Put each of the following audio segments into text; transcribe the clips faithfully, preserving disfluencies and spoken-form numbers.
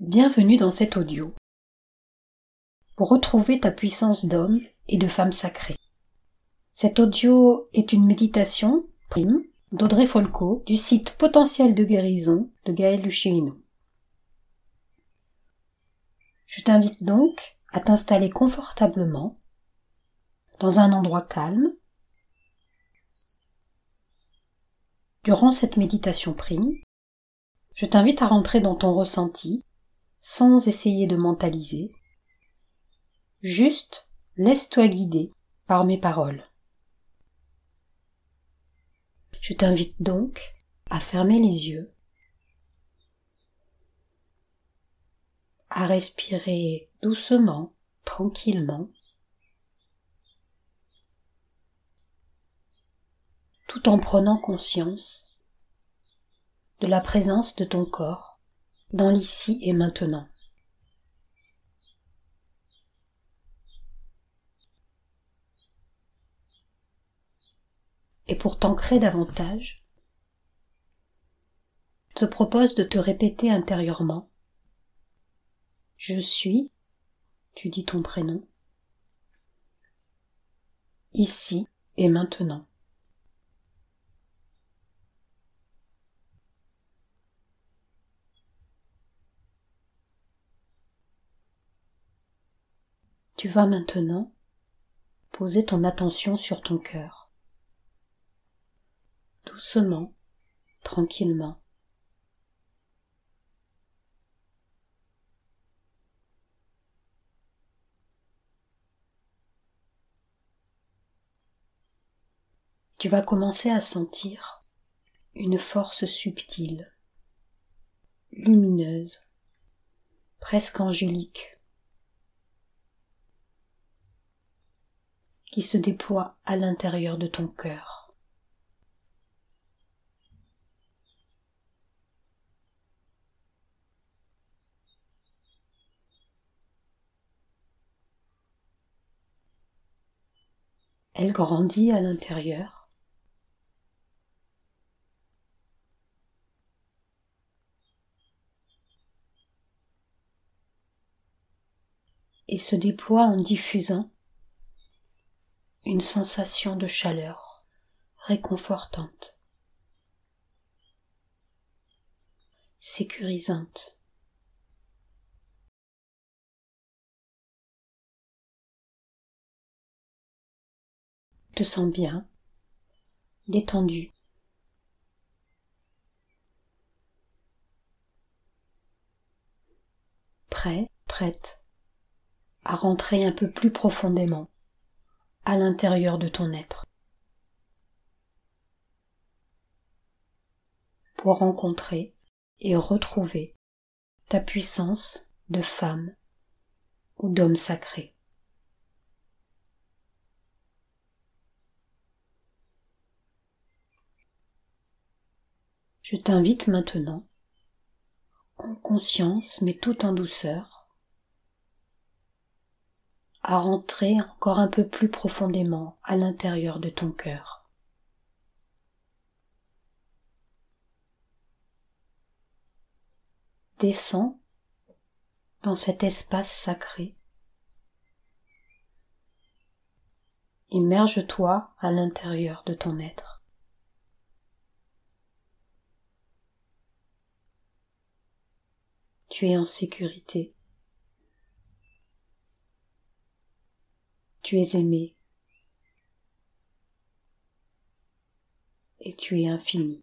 Bienvenue dans cet audio pour retrouver ta puissance d'homme et de femme sacrée. Cet audio est une méditation prime d'Audrey Folco du site Potentiel de guérison de Gaël Luchino. Je t'invite donc à t'installer confortablement dans un endroit calme. Durant cette méditation prime, je t'invite à rentrer dans ton ressenti sans essayer de mentaliser. Juste laisse-toi guider par mes paroles. Je t'invite donc à fermer les yeux, à respirer doucement, tranquillement, tout en prenant conscience de la présence de ton corps dans l'ici et maintenant. Et pour t'ancrer davantage, je te propose de te répéter intérieurement « Je suis », tu dis ton prénom, « ici et maintenant ». Tu vas maintenant poser ton attention sur ton cœur, doucement, tranquillement. Tu vas commencer à sentir une force subtile, lumineuse, presque angélique, qui se déploie à l'intérieur de ton cœur. Elle grandit à l'intérieur et se déploie en diffusant une sensation de chaleur réconfortante, sécurisante. Tu te sens bien, détendu. Prêt, prête à rentrer un peu plus profondément à l'intérieur de ton être pour rencontrer et retrouver ta puissance de femme ou d'homme sacré. Je t'invite maintenant, en conscience mais tout en douceur, à rentrer encore un peu plus profondément à l'intérieur de ton cœur. Descends dans cet espace sacré. Immerge-toi à l'intérieur de ton être. Tu es en sécurité. Tu es aimé. Et tu es infini.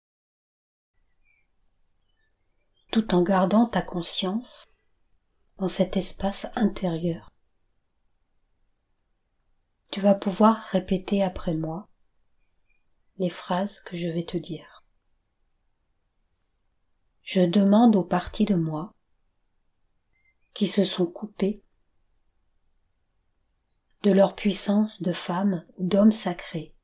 Tout en gardant ta conscience dans cet espace intérieur. Tu vas pouvoir répéter après moi les phrases que je vais te dire. Je demande aux parties de moi qui se sont coupées de leur puissance de femme ou d'homme sacré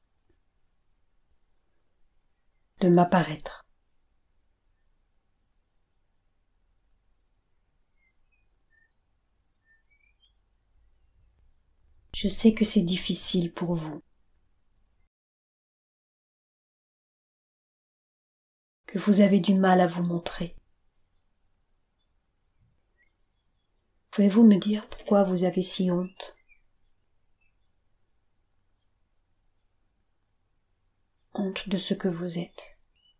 de m'apparaître. Je sais que c'est difficile pour vous, que vous avez du mal à vous montrer. Pouvez-vous me dire pourquoi vous avez si honte? Honte de ce que vous êtes.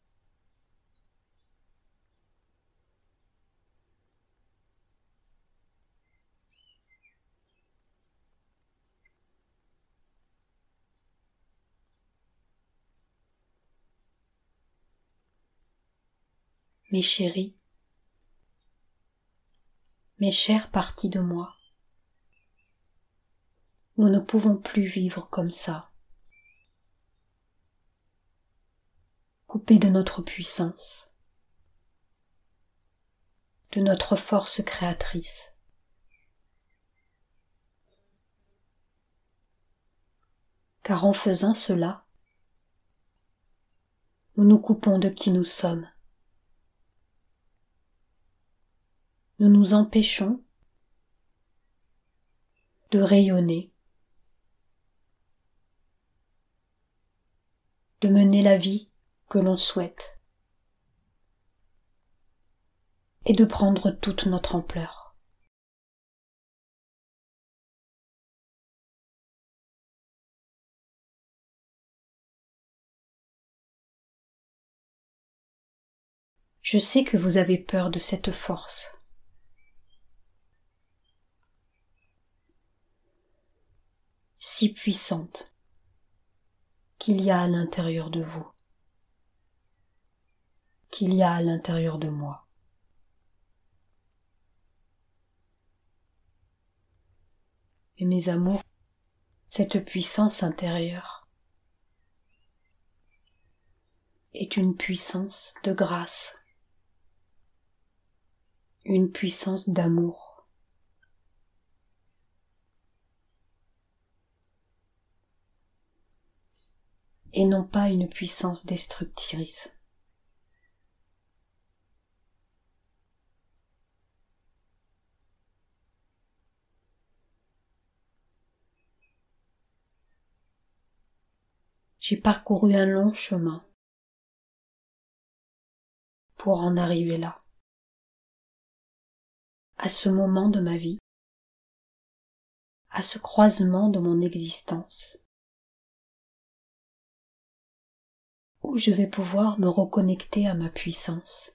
Mes chéris, mes chères parties de moi, nous ne pouvons plus vivre comme ça, coupés de notre puissance, de notre force créatrice. Car en faisant cela, nous nous coupons de qui nous sommes. Nous nous empêchons de rayonner, de mener la vie que l'on souhaite et de prendre toute notre ampleur. Je sais que vous avez peur de cette force. Si puissante qu'il y a à l'intérieur de vous, qu'il y a à l'intérieur de moi. Et mes amours, cette puissance intérieure est une puissance de grâce, une puissance d'amour. Et non pas une puissance destructrice. J'ai parcouru un long chemin pour en arriver là, à ce moment de ma vie, à ce croisement de mon existence, où je vais pouvoir me reconnecter à ma puissance,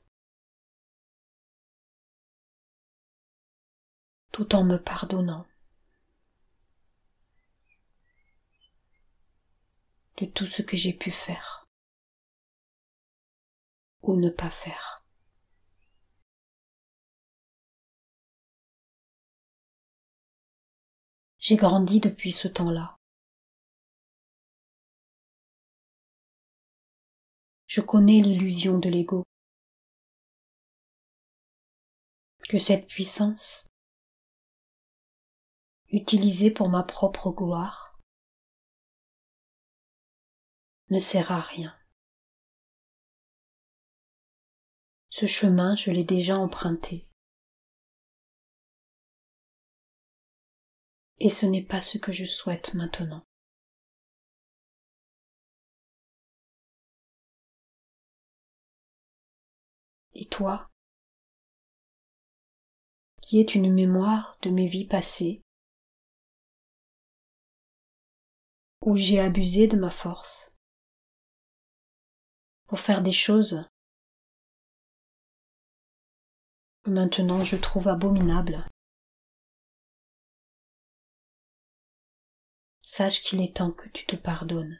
tout en me pardonnant de tout ce que j'ai pu faire ou ne pas faire. J'ai grandi depuis ce temps-là. Je connais l'illusion de l'ego, que cette puissance, utilisée pour ma propre gloire, ne sert à rien. Ce chemin, je l'ai déjà emprunté. Et ce n'est pas ce que je souhaite maintenant. Et toi, qui es une mémoire de mes vies passées, où j'ai abusé de ma force pour faire des choses que maintenant je trouve abominables, sache qu'il est temps que tu te pardonnes.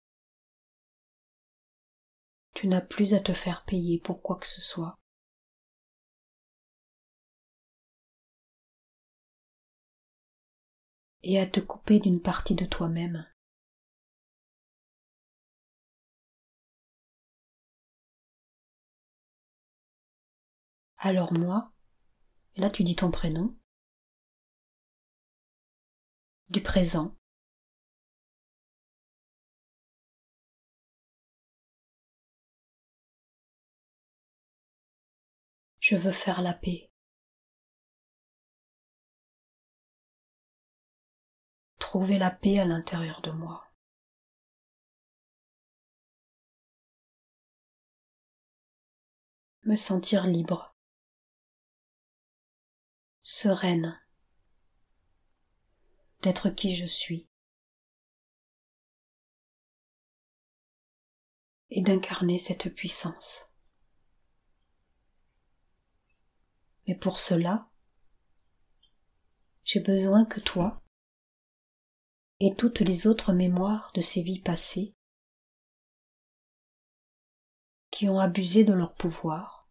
Tu n'as plus à te faire payer pour quoi que ce soit. Et à te couper d'une partie de toi-même. Alors moi, là tu dis ton prénom, du présent, je veux faire la paix. Trouver la paix à l'intérieur de moi. Me sentir libre, sereine, d'être qui je suis et d'incarner cette puissance. Mais pour cela, j'ai besoin que toi et toutes les autres mémoires de ces vies passées qui ont abusé de leur pouvoir,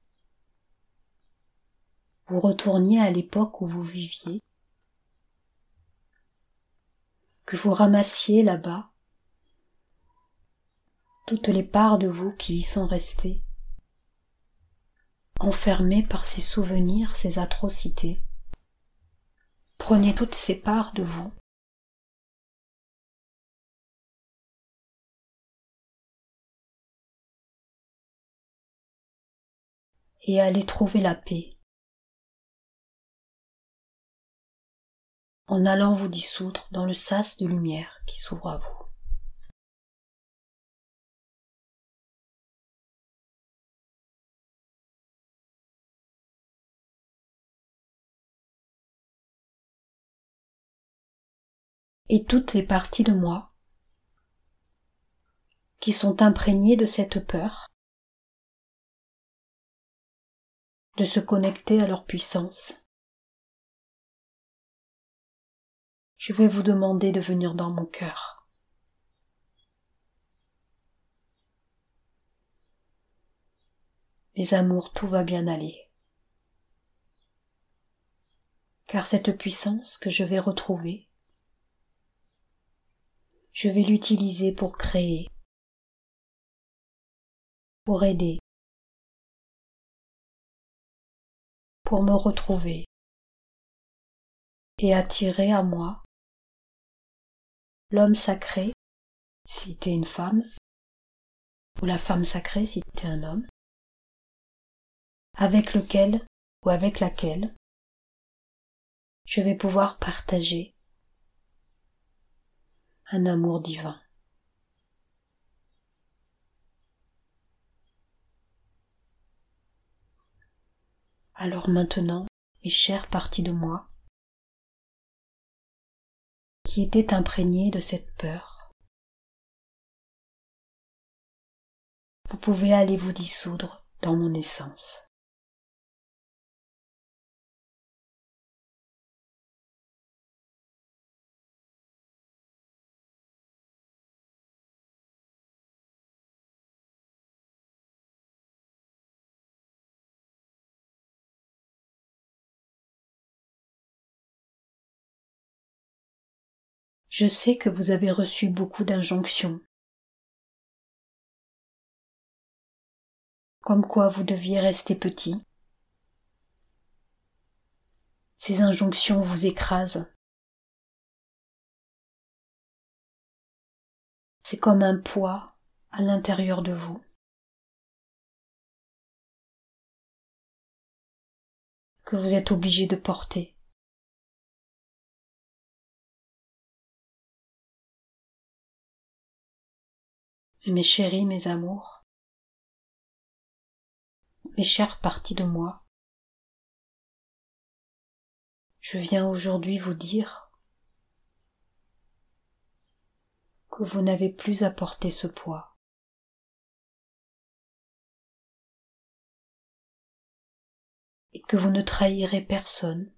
vous retourniez à l'époque où vous viviez, que vous ramassiez là-bas toutes les parts de vous qui y sont restées, enfermées par ces souvenirs, ces atrocités. Prenez toutes ces parts de vous et allez trouver la paix en allant vous dissoudre dans le sas de lumière qui s'ouvre à vous. Et toutes les parties de moi qui sont imprégnées de cette peur de se connecter à leur puissance, je vais vous demander de venir dans mon cœur. Mes amours, tout va bien aller. Car cette puissance que je vais retrouver, je vais l'utiliser pour créer, pour aider, pour me retrouver et attirer à moi l'homme sacré si t'es une femme, ou la femme sacrée si t'es un homme, avec lequel ou avec laquelle je vais pouvoir partager un amour divin. Alors maintenant, mes chères parties de moi, qui étaient imprégnées de cette peur, vous pouvez aller vous dissoudre dans mon essence. Je sais que vous avez reçu beaucoup d'injonctions, comme quoi vous deviez rester petit. Ces injonctions vous écrasent. C'est comme un poids à l'intérieur de vous. Que vous êtes obligé de porter. Mes chéris, mes amours, mes chères parties de moi, je viens aujourd'hui vous dire que vous n'avez plus à porter ce poids. Et que vous ne trahirez personne.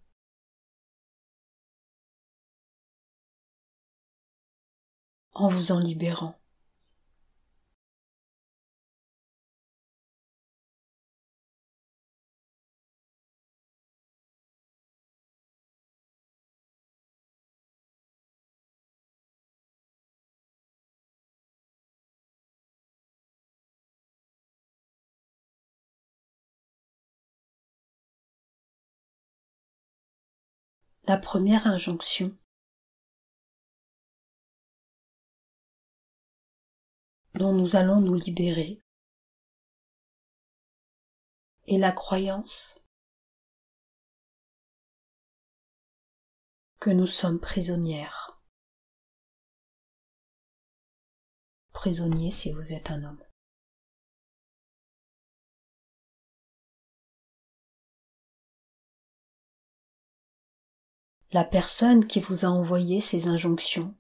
En vous en libérant. La première injonction dont nous allons nous libérer est la croyance que nous sommes prisonnières. Prisonnier si vous êtes un homme. la personne qui vous a envoyé ces injonctions.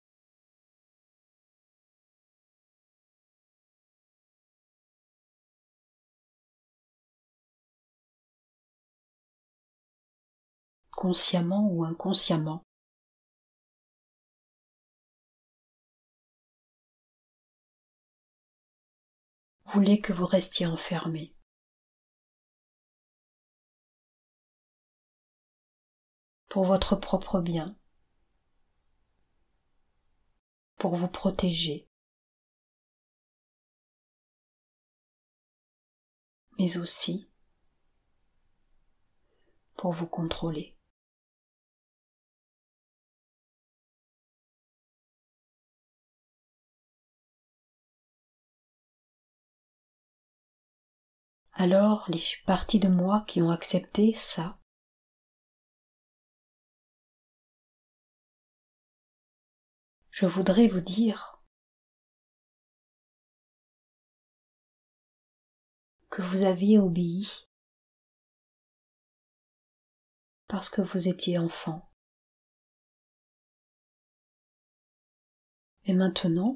Consciemment ou inconsciemment. Voulez que vous restiez enfermé. Pour votre propre bien, pour vous protéger, mais aussi pour vous contrôler. Alors, les parties de moi qui ont accepté ça, je voudrais vous dire que vous aviez obéi parce que vous étiez enfant. Et maintenant,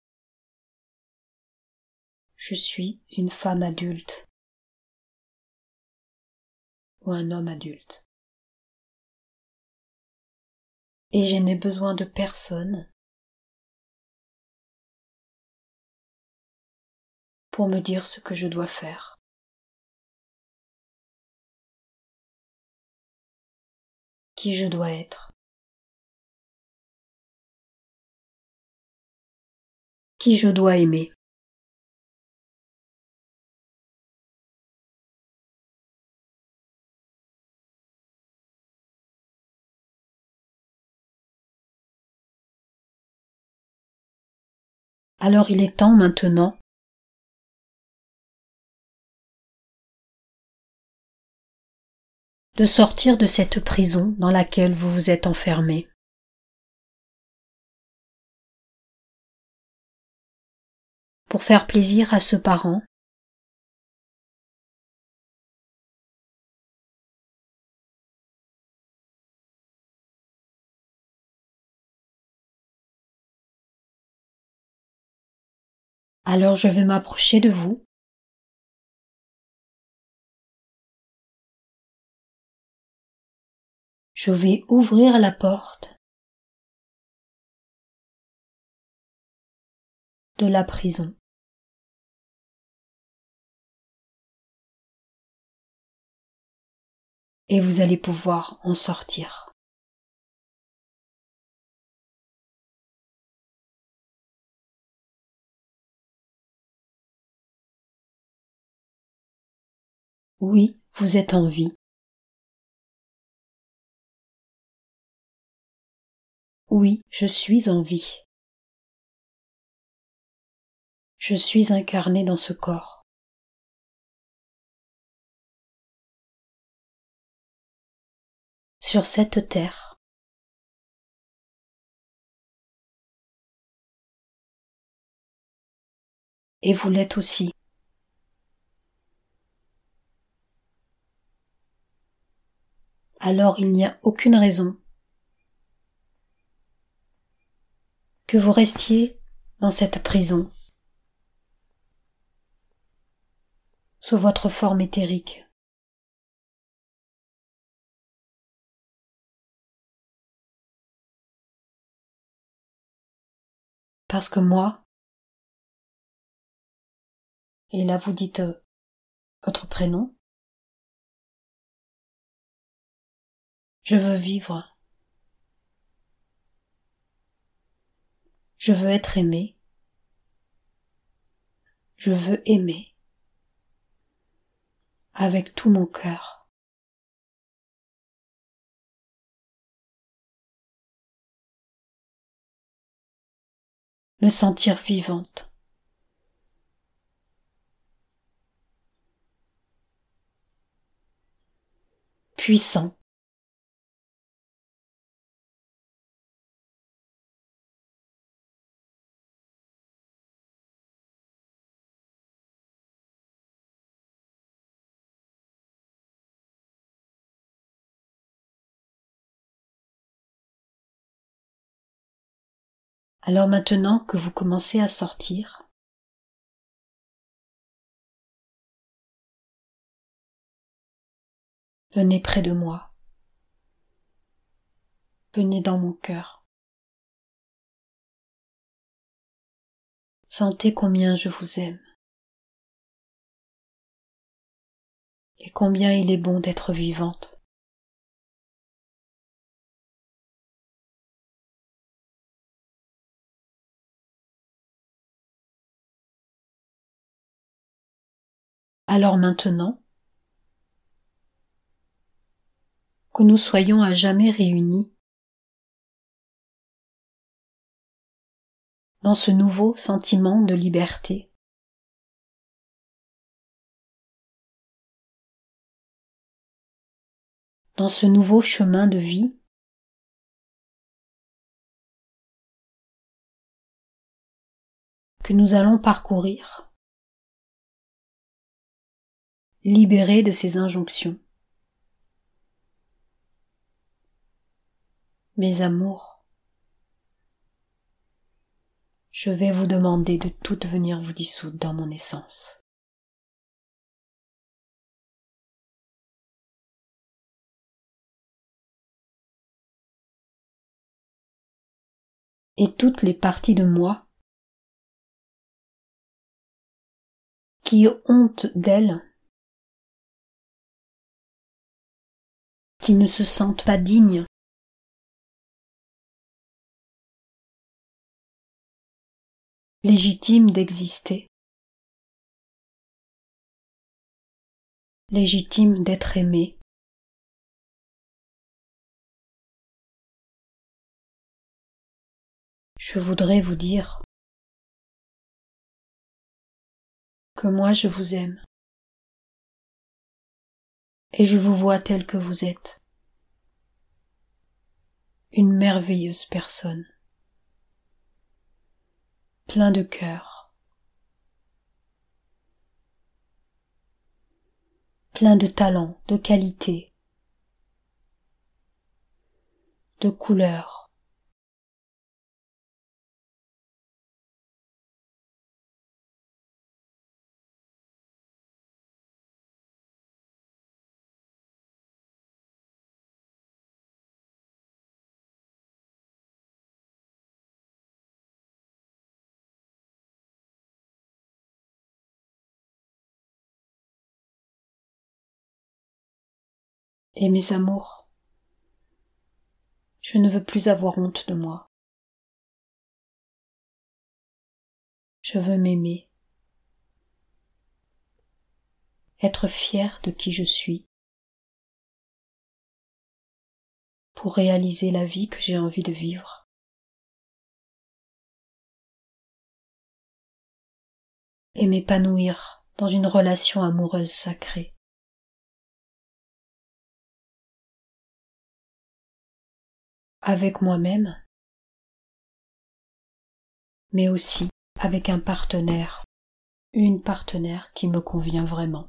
je suis une femme adulte ou un homme adulte. Et je n'ai besoin de personne pour me dire ce que je dois faire. Qui je dois être. Qui je dois aimer. Alors il est temps maintenant de sortir de cette prison dans laquelle vous vous êtes enfermé. Pour faire plaisir à ce parent, alors je vais m'approcher de vous. Je vais ouvrir la porte de la prison. Et vous allez pouvoir en sortir. Oui, vous êtes en vie. Oui, je suis en vie. Je suis incarné dans ce corps. Sur cette terre. Et vous l'êtes aussi. Alors il n'y a aucune raison que vous restiez dans cette prison, sous votre forme éthérique. Parce que moi, et là vous dites euh, votre prénom, je veux vivre. Je veux être aimé. Je veux aimer. Avec tout mon cœur. Me sentir vivante. Puissant. Alors maintenant que vous commencez à sortir, venez près de moi. Venez dans mon cœur. Sentez combien je vous aime. Et combien il est bon d'être vivante. Alors maintenant, que nous soyons à jamais réunis dans ce nouveau sentiment de liberté, dans ce nouveau chemin de vie, que nous allons parcourir, libérés de ces injonctions. Mes amours, je vais vous demander de toutes venir vous dissoudre dans mon essence. Et toutes les parties de moi qui ont honte d'elles, qui ne se sentent pas dignes, légitimes d'exister, légitimes d'être aimées, je voudrais vous dire que moi je vous aime et je vous vois tel que vous êtes, une merveilleuse personne, plein de cœur, plein de talent, de qualité, de couleurs. Et mes amours, je ne veux plus avoir honte de moi. Je veux m'aimer, être fière de qui je suis, pour réaliser la vie que j'ai envie de vivre. Et m'épanouir dans une relation amoureuse sacrée. Avec moi-même, mais aussi avec un partenaire, une partenaire qui me convient vraiment.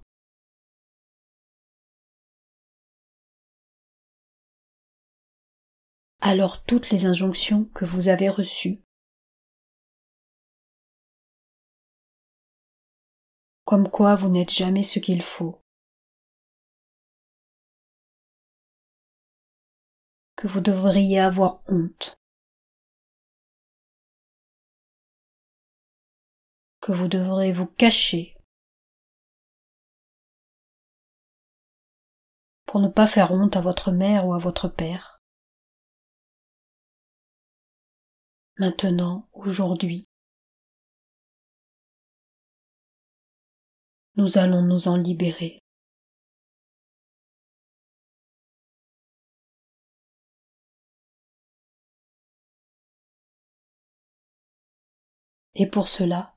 Alors toutes les injonctions que vous avez reçues, comme quoi vous n'êtes jamais ce qu'il faut, que vous devriez avoir honte, que vous devrez vous cacher pour ne pas faire honte à votre mère ou à votre père. Maintenant, aujourd'hui, nous allons nous en libérer. Et pour cela,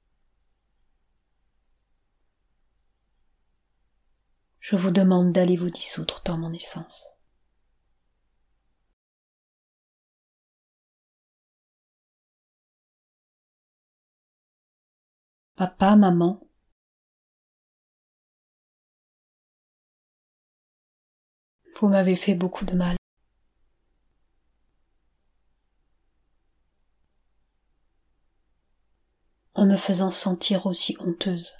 je vous demande d'aller vous dissoudre dans mon essence. Papa, maman, vous m'avez fait beaucoup de mal. en me faisant sentir aussi honteuse.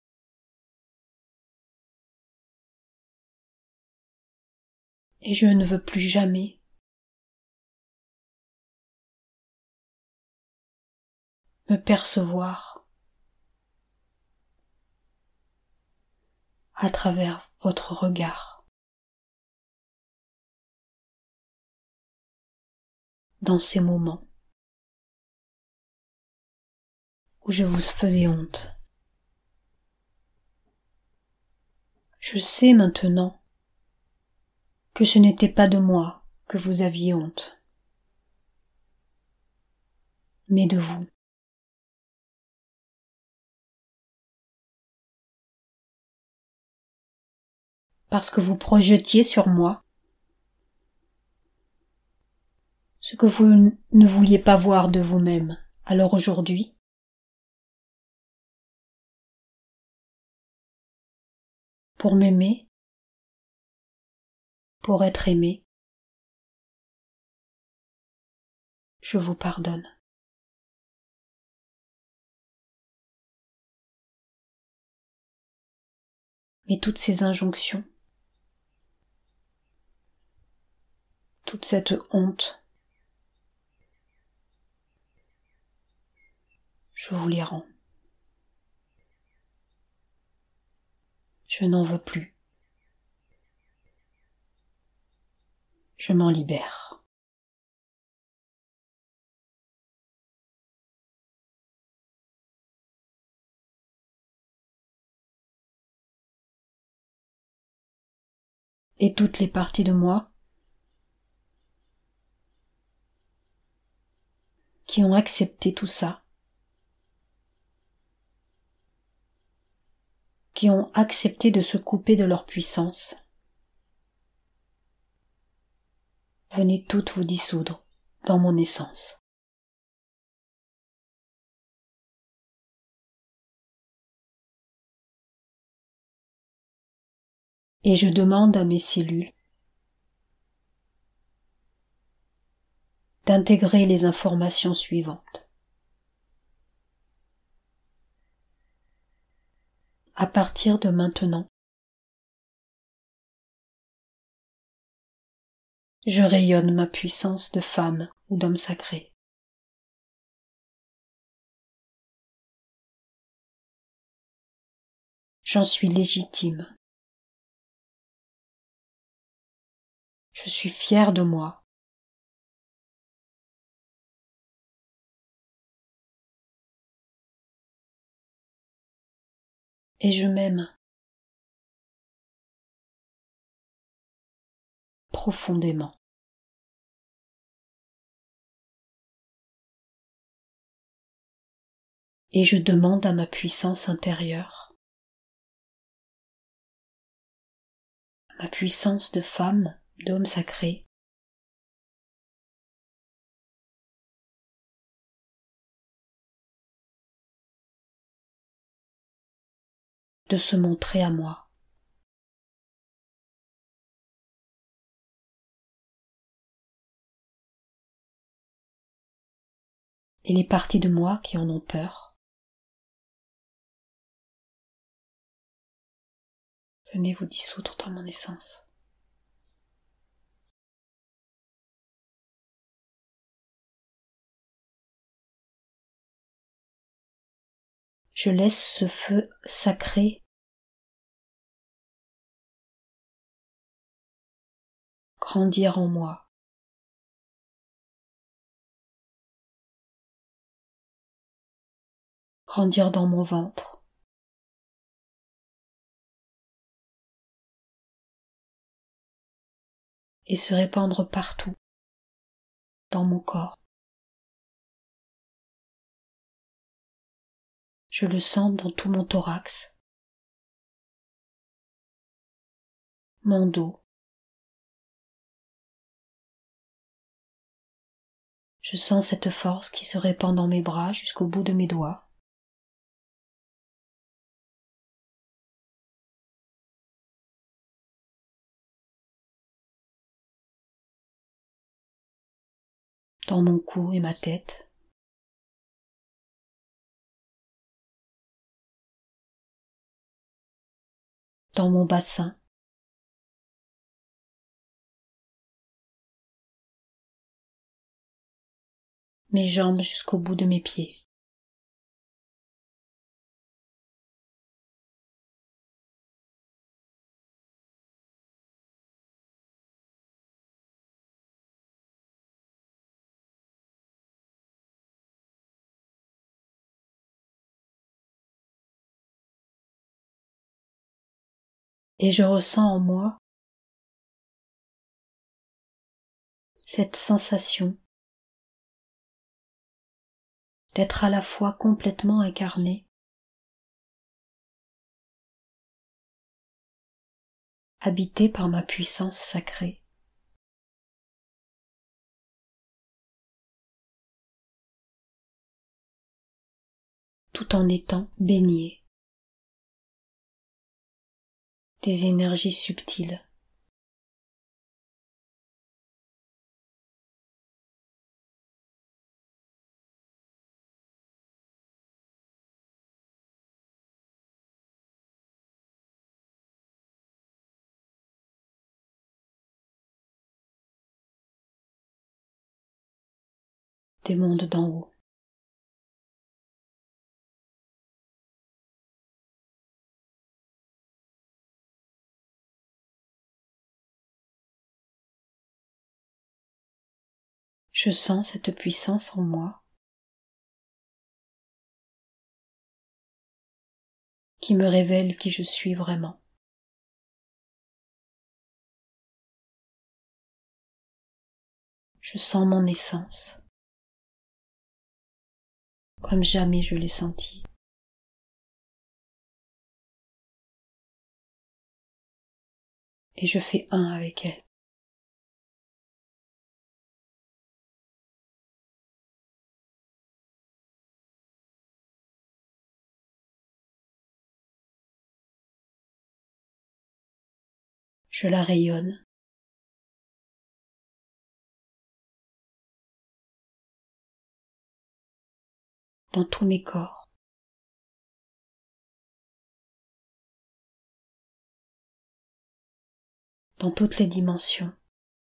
Et je ne veux plus jamais me percevoir à travers votre regard. Dans ces moments où je vous faisais honte. Je sais maintenant que ce n'était pas de moi que vous aviez honte, mais de vous. Parce que vous projetiez sur moi ce que vous ne vouliez pas voir de vous-même. Alors aujourd'hui, pour m'aimer, pour être aimé, je vous pardonne. Mais toutes ces injonctions, toute cette honte, je vous les rends. Je n'en veux plus. Je m'en libère. Et toutes les parties de moi qui ont accepté tout ça, qui ont accepté de se couper de leur puissance, venez toutes vous dissoudre dans mon essence. Et je demande à mes cellules d'intégrer les informations suivantes. À partir de maintenant, je rayonne ma puissance de femme ou d'homme sacré. J'en suis légitime. Je suis fière de moi. Et je m'aime profondément. Et je demande à ma puissance intérieure, à ma puissance de femme, d'homme sacré, de se montrer à moi. Et les parties de moi qui en ont peur, venez vous dissoudre dans mon essence. Je laisse ce feu sacré grandir en moi. Grandir dans mon ventre. Et se répandre partout dans mon corps. Je le sens dans tout mon thorax, mon dos. Je sens cette force qui se répand dans mes bras jusqu'au bout de mes doigts. Dans mon cou et ma tête. dans mon bassin. Mes jambes jusqu'au bout de mes pieds. Et je ressens en moi cette sensation d'être à la fois complètement incarné, habité par ma puissance sacrée, tout en étant baigné des énergies subtiles. Des mondes d'en haut. Je sens cette puissance en moi qui me révèle qui je suis vraiment. Je sens mon essence, comme jamais je l'ai senti. Et je fais un avec elle. Je la rayonne. Dans tous mes corps. Dans toutes les dimensions.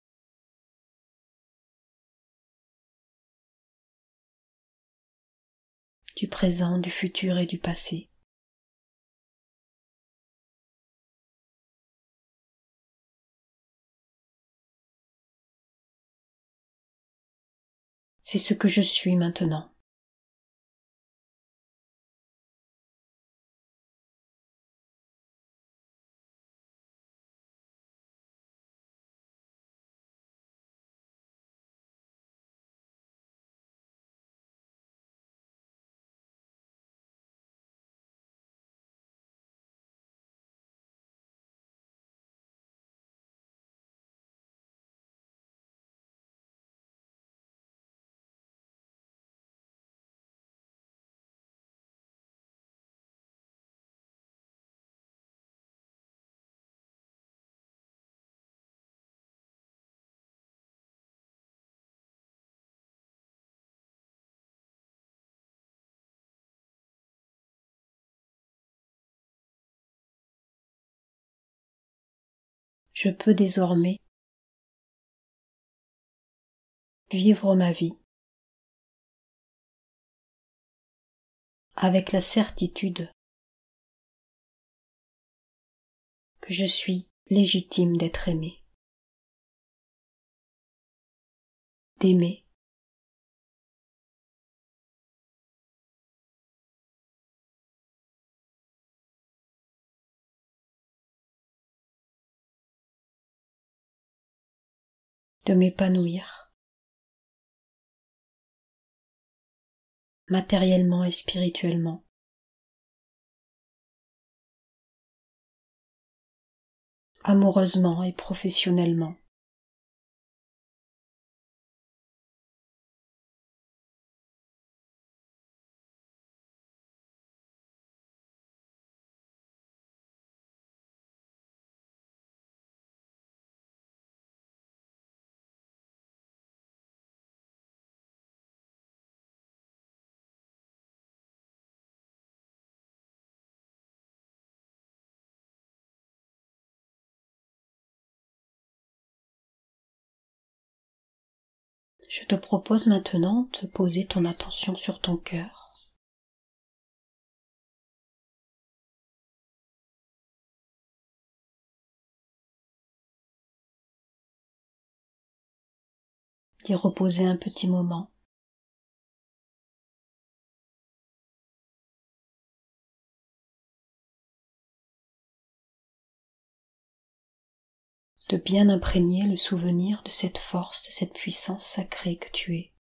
Du présent, du futur et du passé. C'est ce que je suis maintenant. Je peux désormais vivre ma vie avec la certitude que je suis légitime d'être aimé, d'aimer, de m'épanouir, matériellement et spirituellement, amoureusement et professionnellement. Je te propose maintenant de poser ton attention sur ton cœur. D'y reposer un petit moment. De bien imprégner le souvenir de cette force, de cette puissance sacrée que tu es,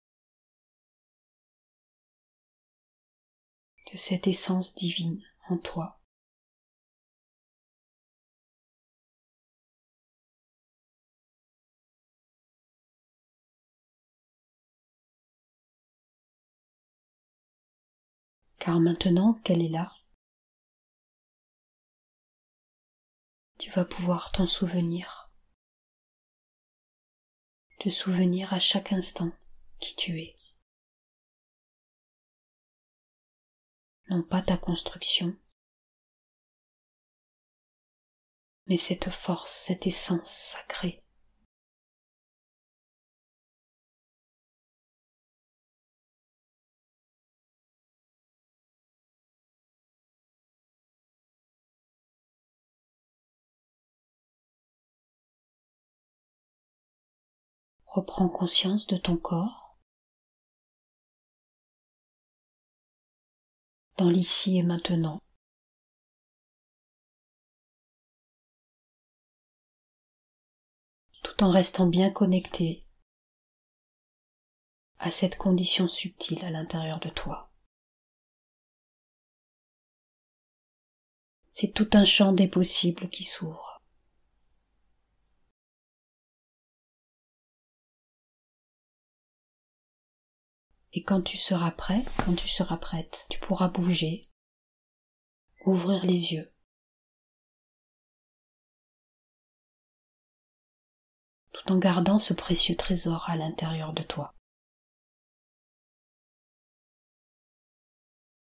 de cette essence divine en toi. Car maintenant qu'elle est là, tu vas pouvoir t'en souvenir, te souvenir à chaque instant qui tu es. Non pas ta construction, mais cette force, cette essence sacrée. Reprends conscience de ton corps, dans l'ici et maintenant. Tout en restant bien connecté à cette condition subtile à l'intérieur de toi. C'est tout un champ des possibles qui s'ouvre. Et quand tu seras prêt, quand tu seras prête, tu pourras bouger, ouvrir les yeux, tout en gardant ce précieux trésor à l'intérieur de toi.